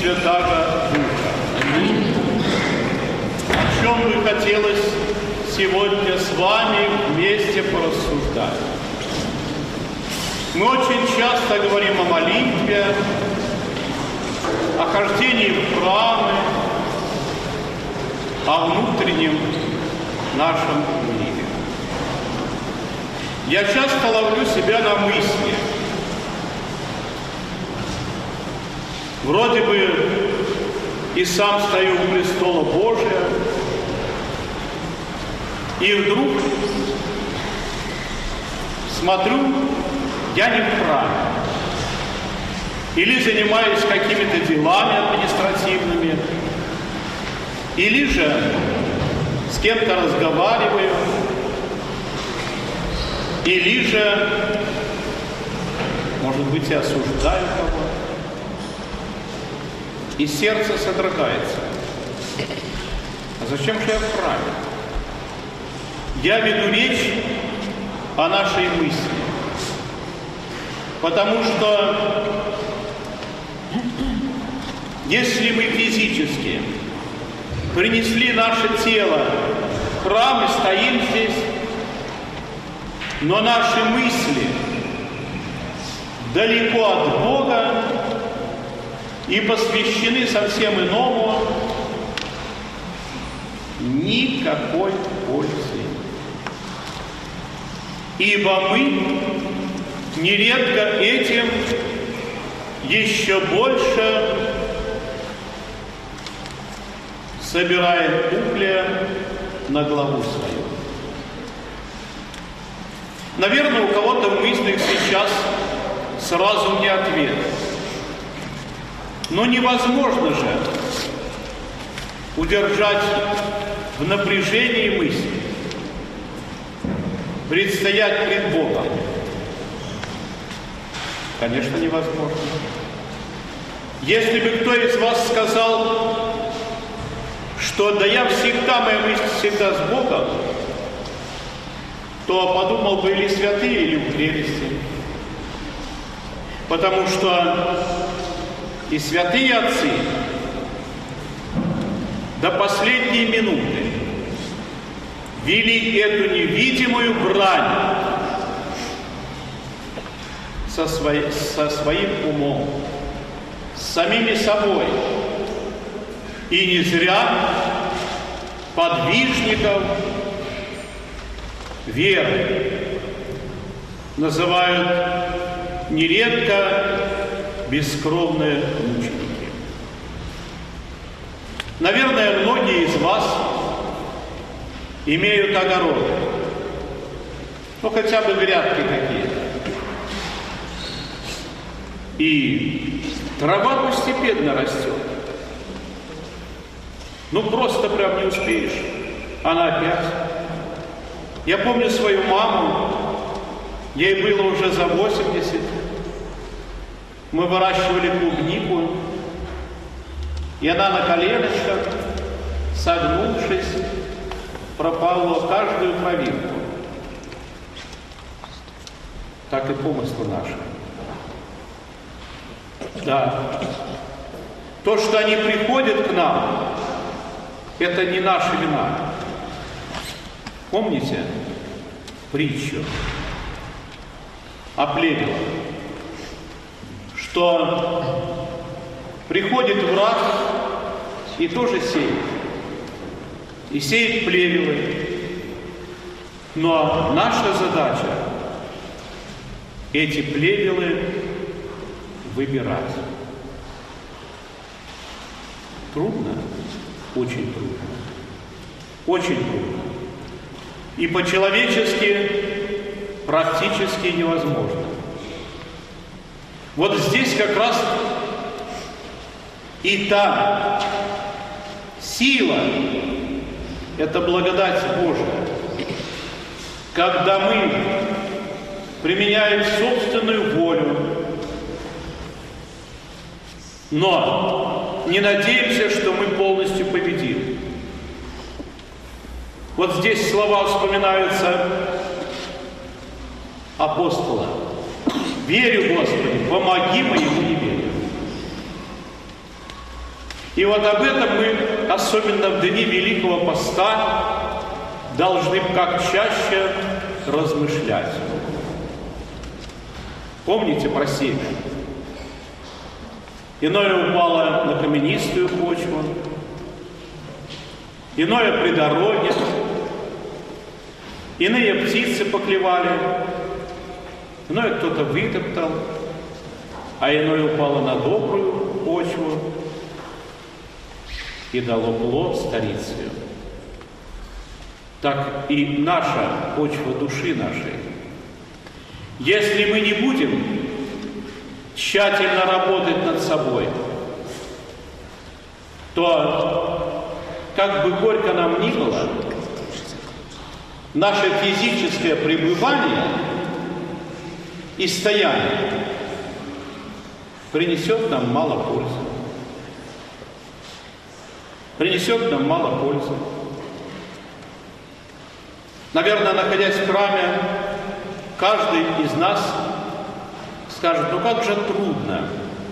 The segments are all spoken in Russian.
Святаго Духа. О чем бы хотелось сегодня с вами вместе порассуждать. Мы очень часто говорим о молитве, о хождении в храмы, о внутреннем нашем мире. Я часто ловлю себя на мысли. Вроде бы и сам стою у престола Божия, и вдруг смотрю, я не в храме. Или занимаюсь какими-то делами административными, или же с кем-то разговариваю, или же, может быть, и осуждаю кого-то. И сердце содрогается. А зачем же я в храме? Я веду речь о нашей мысли. Потому что если мы физически принесли наше тело в храм и стоим здесь, но наши мысли далеко от Бога и посвящены совсем иному, никакой пользы. Ибо мы нередко этим еще больше собираем угля на главу свою. Наверное, у кого-то в мыслях сейчас сразу не ответ. Но невозможно же удержать в напряжении мысли, предстоять пред Богом. Конечно, невозможно. Если бы кто из вас сказал, что да я всегда, моя мысль всегда с Богом, то подумал бы или святые, или в прелести. Потому что и святые отцы до последней минуты вели эту невидимую брань со своим умом, с самими собой. И не зря подвижников веры называют нередко бескровные мученики. Наверное, многие из вас имеют огороды, ну хотя бы грядки какие-то. И трава постепенно растет. Ну просто прям не успеешь. Она опять. Я помню свою маму, ей было уже за 80. Мы выращивали клубнику, и она на коленочках, согнувшись, пропала каждую травинку. Так и помыслы наши. Да. То, что они приходят к нам, это не наша вина. Помните притчу о плевелах? Что приходит враг и тоже сеет. И сеет плевелы. Но наша задача эти плевелы выбирать. Трудно? Очень трудно. Очень трудно. И по-человечески практически невозможно. Вот здесь как раз и та сила, это благодать Божия, когда мы применяем собственную волю, но не надеемся, что мы полностью победим. Вот здесь слова вспоминаются апостола. «Верю, Господи, помоги моему неверию». И вот об этом мы, особенно в дни Великого Поста, должны как чаще размышлять. Помните про семя? Иное упало на каменистую почву, иное при дороге, иные птицы поклевали, иное кто-то вытоптал, а иное упало на добрую почву и дало плод старицею. Так и наша почва души нашей. Если мы не будем тщательно работать над собой, то, как бы горько нам ни было, наше физическое пребывание и стояние принесет нам мало пользы. Принесет нам мало пользы. Наверное, находясь в храме, каждый из нас скажет: ну как же трудно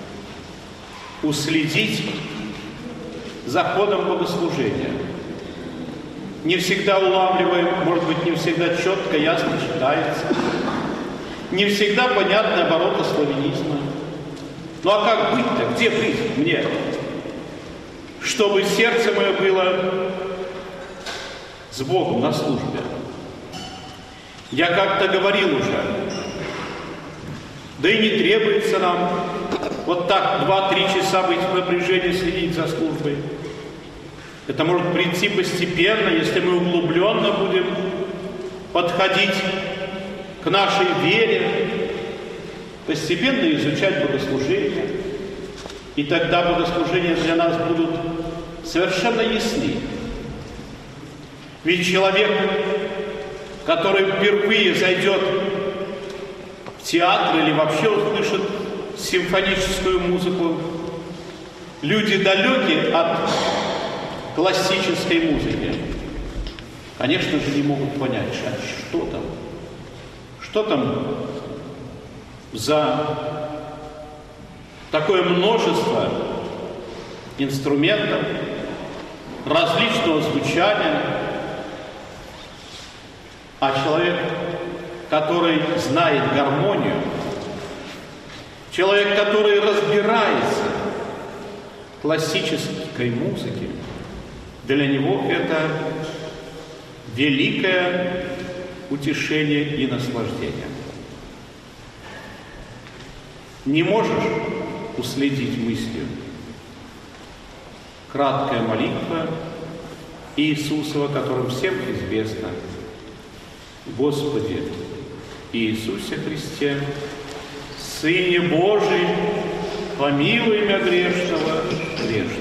уследить за ходом богослужения. Не всегда улавливаем, может быть, не всегда четко, ясно читается. Не всегда понятны обороты славянизма. Ну а как быть-то? Где быть мне? Чтобы сердце мое было с Богом на службе. Я как-то говорил уже, да и не требуется нам вот так 2-3 часа быть в напряжении, следить за службой. Это может прийти постепенно, если мы углубленно будем подходить к нашей вере, постепенно изучать богослужение, и тогда богослужения для нас будут совершенно ясны. Ведь человек, который впервые зайдет в театр или вообще услышит симфоническую музыку, люди далекие от классической музыки, конечно же, не могут понять, что там за такое множество инструментов, различного звучания. А человек, который знает гармонию, человек, который разбирается в классической музыке, для него это великое утешение и наслаждение. Не можешь уследить мыслью? Краткая молитва Иисусова, которым всем известно: Господи Иисусе Христе, Сыне Божий, помилуй меня грешного, грешного.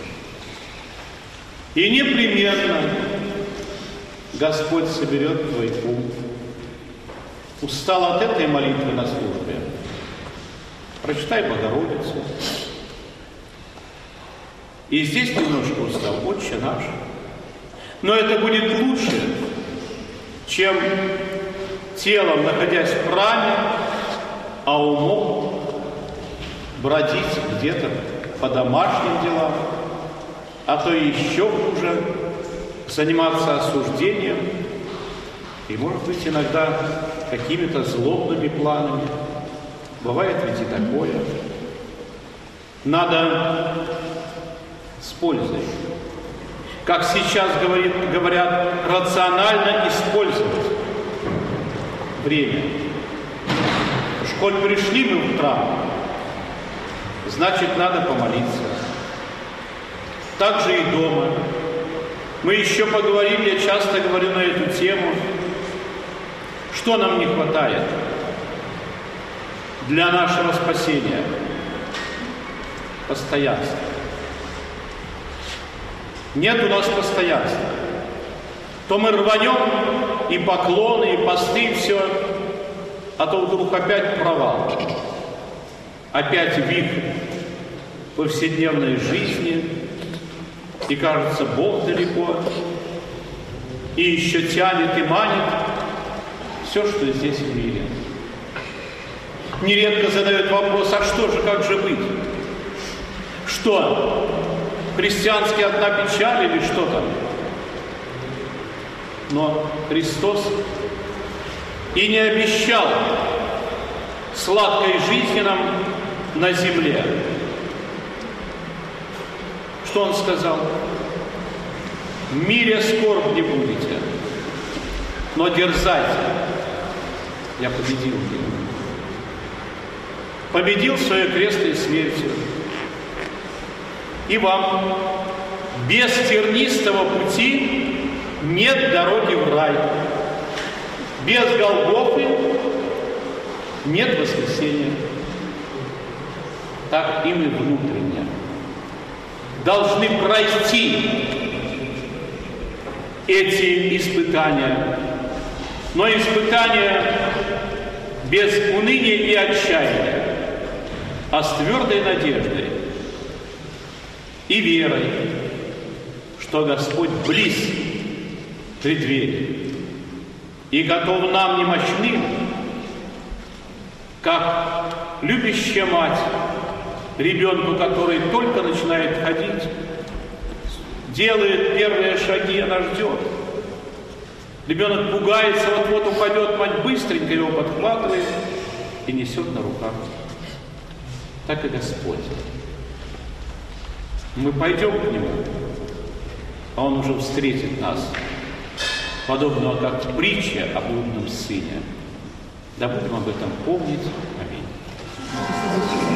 И непременно Господь соберет твой ум. Устал от этой молитвы на службе? Прочитай Богородицу. И здесь немножко устал, Отче наш. Но это будет лучше, чем телом, находясь в храме, а умом бродить где-то по домашним делам, а то еще хуже заниматься осуждением и, может быть, иногда какими-то злобными планами. Бывает ведь и такое. Надо с пользой, как сейчас говорят, рационально использовать время. Коль пришли мы в храм, значит, надо помолиться. Так же и дома. Мы еще поговорим, я часто говорю на эту тему, что нам не хватает для нашего спасения. Постоянства. Нет у нас постоянства. То мы рванем и поклоны, и посты, и все, а то вдруг опять провал. Опять вихрь повседневной жизни, и кажется, Бог далеко, и еще тянет и манит все, что здесь в мире. Нередко задают вопрос: а что же, как же быть? Что? христианский одна печаль или что там. Но Христос и не обещал сладкой жизни нам на земле. Что Он сказал? В мире скорбь не будете, но дерзайте, я победил мир. Победил своей крестной смертью. И вам без тернистого пути нет дороги в рай. Без Голгофы нет воскресения. Так и мы внутренне должны пройти эти испытания, но испытания без уныния и отчаяния, а с твердой надеждой и верой, что Господь близ при двери и готов нам немощным, как любящая мать ребенку, который только начинает ходить, делает первые шаги, она ждет. Ребенок пугается, вот-вот упадет, мать быстренько его подхватывает и несет на руках. Так и Господь. Мы пойдем к Нему, а Он уже встретит нас, подобного как в притче о блудном сыне. Да будем об этом помнить. Аминь.